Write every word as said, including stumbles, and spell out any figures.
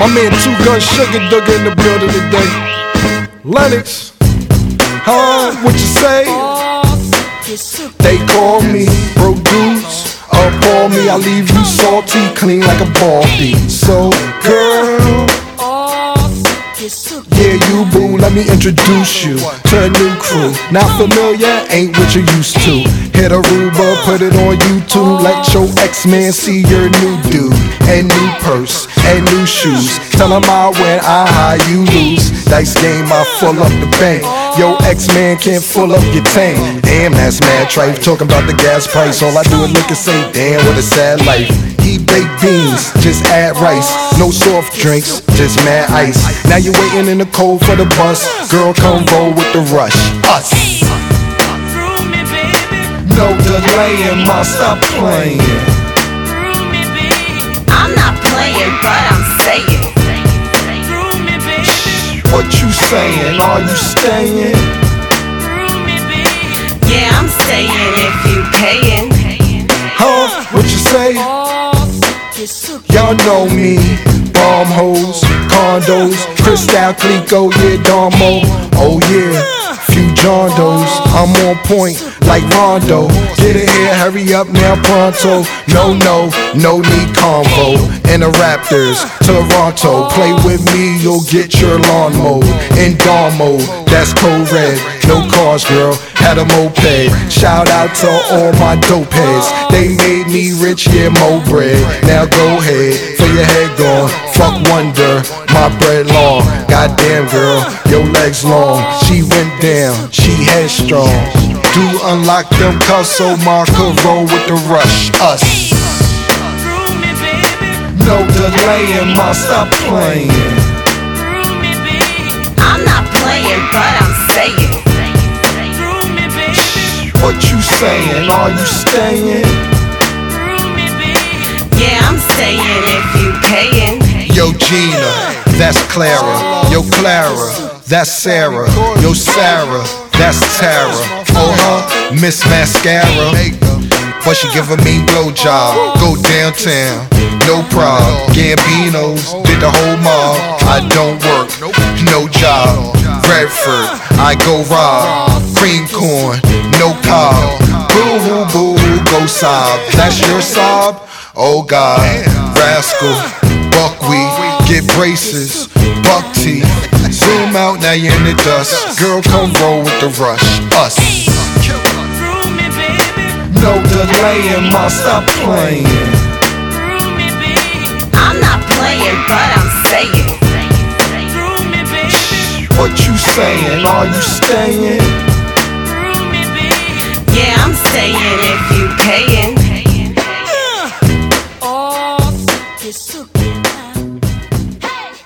My man Two Gun Sugar Dugger in the building today. Lennox, huh? What you say? They call me broke dudes. Up me, I leave you salty, clean like a Baldy. So, girl, yeah, you boo, let me introduce you to a new crew. Not familiar, ain't what you used to. Hit Aruba, put it on YouTube. Let your X-Man see your new dude. And new purse, and new shoes. Tell him I win, I high, you lose. Dice game, I full up the bank. Yo, X-Man can't full up your tank. Damn, that's mad tripe, talking about the gas price. All I do is look and say, damn, what a sad life. Eat baked beans, just add rice. No soft drinks, just mad ice. Now you waiting in the cold for the bus. Girl, come roll with the rush. Us. No delaying, ma, stop playing. I'm not playing, but I'm saying. What you saying? Are you staying? Yeah, I'm staying if you paying. Huh? What you say? Y'all know me. Bomb hoes, condos, Cristal Clico, yeah, Darmo. Oh yeah, few John Does. I'm on point like Rondo. Get it here, hurry up now, pronto. No, no, no need convo. And the Raptors, Toronto. Play with me, you'll get your lawn mowed. In dawn mode, that's code red. No cars, girl, had a moped. Shout out to all my dope heads. They made me rich, yeah, mo bread. Now go ahead, for your head gone. Fuck wonder, my bread long. Goddamn girl, your legs long. She went down, she headstrong. Do unlock them cuffs so Ma could roll with the rush. Us. No delaying, Ma, stop playing. I'm not playing, but I'm saying. What you saying? Are you staying? Yeah, I'm staying if you paying. Yo, Gina, that's Clara. Yo, Clara, that's Sarah. Yo, Sarah, that's Tara. Oh, huh, Miss Mascara. But she give a mean blowjob. Go downtown, no problem. Gambinos did the whole mob. I don't work, no job. Redford, I go rob. Cream corn, no cob. Boo hoo, boo hoo, go sob. That's your sob? Oh God, rascal, buckwheat, get braces, buck teeth. Zoom out, now you're in the dust. Girl, come roll with the rush. Us. No delaying, Ma, stop playing. I'm not playing, but I'm saying. What you saying? Are you staying? Yeah, I'm staying if you paying. Oh,